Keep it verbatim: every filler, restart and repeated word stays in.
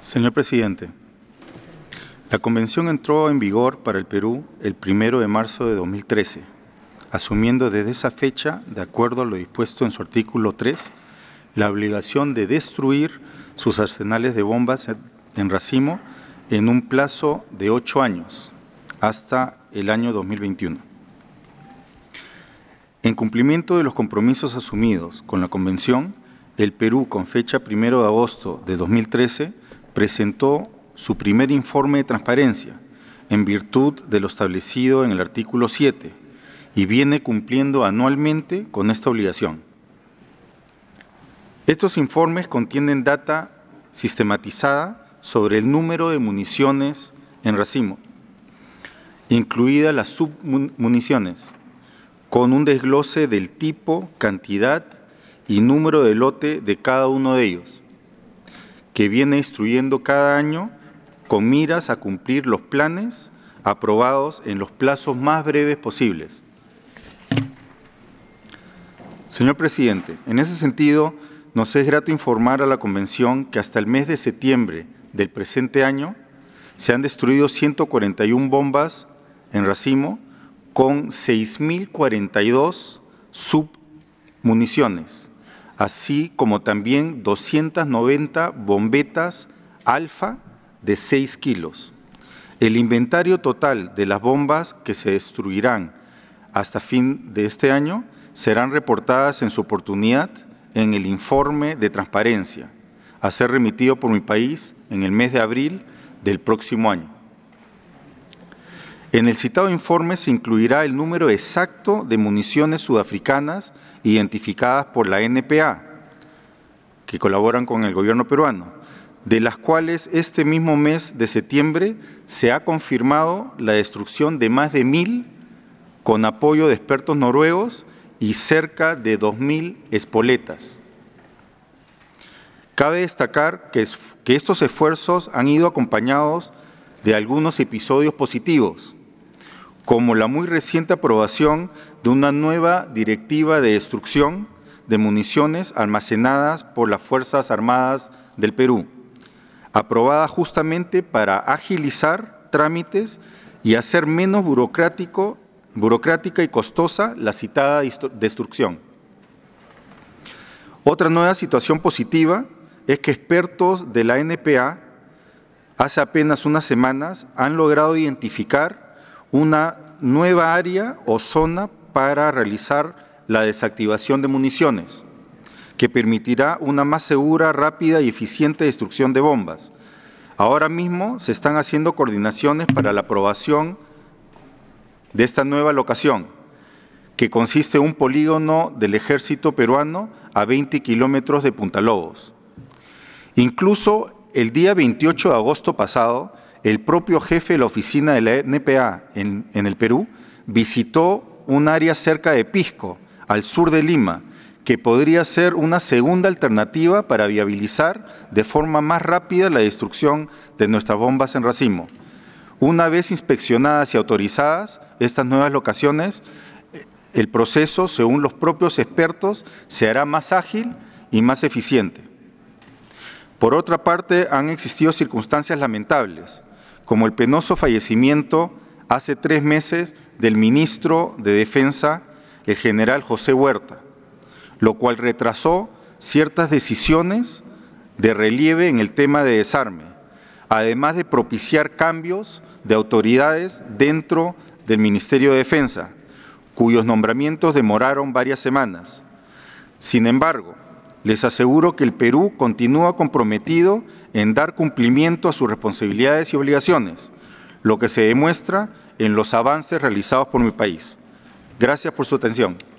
Señor presidente, la Convención entró en vigor para el Perú el primero de marzo de dos mil trece, asumiendo desde esa fecha, de acuerdo a lo dispuesto en su artículo tres, la obligación de destruir sus arsenales de bombas en racimo en un plazo de ocho años, hasta el año dos mil veintiuno. En cumplimiento de los compromisos asumidos con la Convención, el Perú, con fecha primero de agosto de dos mil trece, presentó su primer informe de transparencia en virtud de lo establecido en el artículo siete y viene cumpliendo anualmente con esta obligación. Estos informes contienen data sistematizada sobre el número de municiones en racimo, incluidas las submuniciones, con un desglose del tipo, cantidad y número de lote de cada uno de ellos, que viene instruyendo cada año con miras a cumplir los planes aprobados en los plazos más breves posibles. Señor presidente, en ese sentido, nos es grato informar a la Convención que hasta el mes de septiembre del presente año se han destruido ciento cuarenta y una bombas en racimo con seis mil cuarenta y dos submuniciones, así como también doscientas noventa bombetas alfa de seis kilos. El inventario total de las bombas que se destruirán hasta fin de este año serán reportadas en su oportunidad en el informe de transparencia, a ser remitido por mi país en el mes de abril del próximo año. En el citado informe se incluirá el número exacto de municiones sudafricanas identificadas por la N P A, que colaboran con el gobierno peruano, de las cuales este mismo mes de septiembre se ha confirmado la destrucción de más de mil con apoyo de expertos noruegos y cerca de dos mil espoletas. Cabe destacar que, es, que estos esfuerzos han ido acompañados de algunos episodios positivos, como la muy reciente aprobación de una nueva directiva de destrucción de municiones almacenadas por las Fuerzas Armadas del Perú, aprobada justamente para agilizar trámites y hacer menos burocrático, burocrática y costosa la citada destrucción. Otra nueva situación positiva es que expertos de la N P A hace apenas unas semanas han logrado identificar una nueva área o zona para realizar la desactivación de municiones, que permitirá una más segura, rápida y eficiente destrucción de bombas. Ahora mismo se están haciendo coordinaciones para la aprobación de esta nueva locación, que consiste en un polígono del ejército peruano a veinte kilómetros de Punta Lobos. Incluso el día veintiocho de agosto pasado, el propio jefe de la oficina de la N P A en, en el Perú visitó un área cerca de Pisco, al sur de Lima, que podría ser una segunda alternativa para viabilizar de forma más rápida la destrucción de nuestras bombas en racimo. Una vez inspeccionadas y autorizadas estas nuevas locaciones, el proceso, según los propios expertos, se hará más ágil y más eficiente. Por otra parte, han existido circunstancias lamentables, como el penoso fallecimiento hace tres meses del ministro de Defensa, el general José Huerta, lo cual retrasó ciertas decisiones de relieve en el tema de desarme, además de propiciar cambios de autoridades dentro del Ministerio de Defensa, cuyos nombramientos demoraron varias semanas. Sin embargo, les aseguro que el Perú continúa comprometido en dar cumplimiento a sus responsabilidades y obligaciones, lo que se demuestra en los avances realizados por mi país. Gracias por su atención.